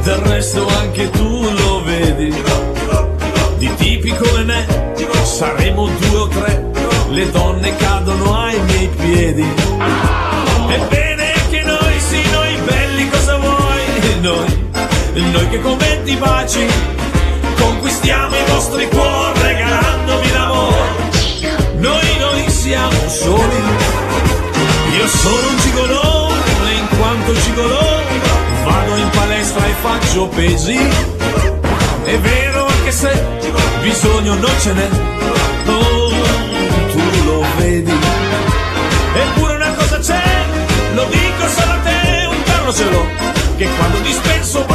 del resto anche tu lo vedi. Di tipi come me saremo 2 o 3, le donne cadono ai miei piedi. Ebbene che noi, sì, noi belli, cosa vuoi? Noi che con 20 baci conquistiamo i vostri cuori regalandovi l'amore. Noi siamo soli. Io sono un gigolò e in quanto gigolò vado in palestra e faccio pesi. È vero anche se bisogno non ce n'è, oh, tu lo vedi. Eppure una cosa c'è, lo dico solo a te, un tarlo ce l'ho, che quando dispenso